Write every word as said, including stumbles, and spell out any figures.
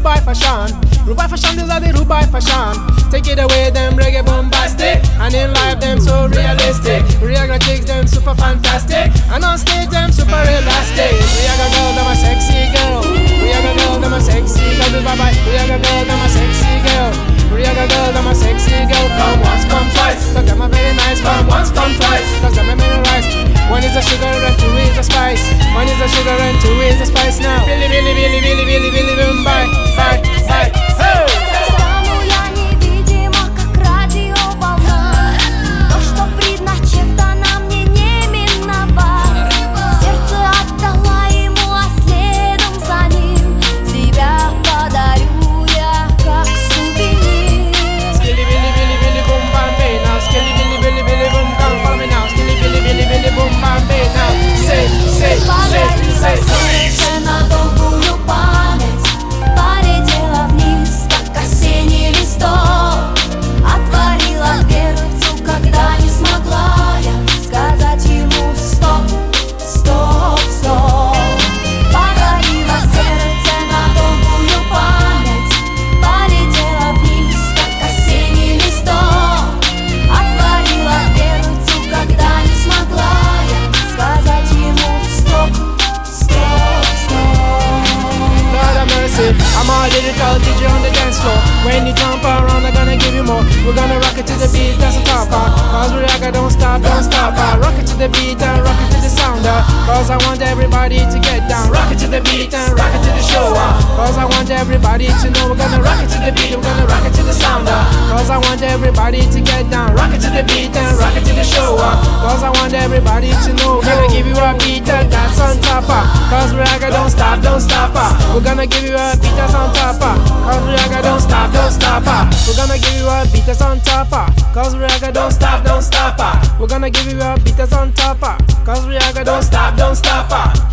Rubai fashion. Rubai fashion, these are the Rubai fashion. Take it away, them reggae bombastic, and in life them so realistic. Rihanna chicks them super fantastic, and on stage them super elastic. Rihanna girl, them a sexy girl. Rihanna girl, them a sexy girl. Bye bye. Rihanna girl, them a sexy girl. Rihanna girl, them a sexy girl. Come once, come twice, cause them a very nice. Come once, come twice, cause them a very nice. One is a sugar and two is a spice. One is a sugar and two is a spice now. Billy, Billy, Billy, Billy, Billy, Billy, boom, bye, bye, bye, hey! Стану я невидима, как радиоволна. То, что предначертано мне, не миновать. Сердце отдала ему, а следом за ним себя подарю я, как сувенир. Skilly, Billy, Billy, Billy, boom, bam, bay now. Skilly, Billy, Billy, Billy, boom, come follow me now. Skilly, Billy, Billy, Billy, boom, bam, bay now. Say, say, say, say, say. На долгую память полетела вниз, как осенний листок. Отворила дверцу, когда не смогла я сказать ему стоп, стоп, стоп. Подарила сердце на долгую память, полетела вниз, как осенний листок. Отворила дверцу, когда не смогла я сказать ему стоп, стоп, стоп. Lord have mercy, I'm a lyrical D J on the dance floor. When you jump around, I'm gonna give you more. We're gonna rock it to the beat, that's a top part. Cause Rihanna don't stop, don't stop. I rock it to the beat and rock it to the sound. uh, Cause I want everybody to get down. Rock it to the beat and rock it to the show. uh, Cause I want everybody to know we're gonna rock it to the beat, we're gonna rock it to the sound. uh, Cause I want everybody to get down. Rock it to the beat and rock it to the show. uh, Cause I want everybody to know we're gonna give you a beat and that's on top. uh, Cause Rihanna don't stop, don't stop. uh, We're gonna give you a beat that's on top. uh, Cause Rihanna don't stop, don't stop. uh, We're gonna give you a beat that's on top. uh, Cause Rihanna don't stop, don't stop. uh, We're gonna give you a beat that's on top. uh, Cause Rihanna don't stop, don't stop. uh,